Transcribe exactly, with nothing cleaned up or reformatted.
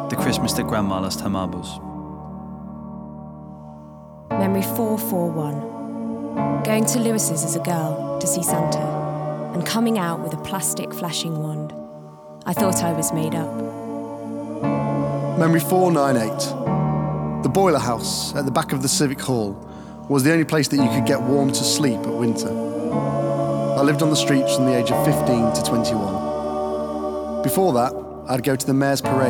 The Christmas that Grandma lost her marbles. Memory four four one. Going to Lewis's as a girl to see Santa and coming out with a plastic flashing wand. I thought I was made up. Memory four nine eight. The boiler house at the back of the Civic Hall was the only place that you could get warm to sleep at winter. I lived on the streets from the age of fifteen to twenty-one. Before that, I'd go to the Mayor's Parade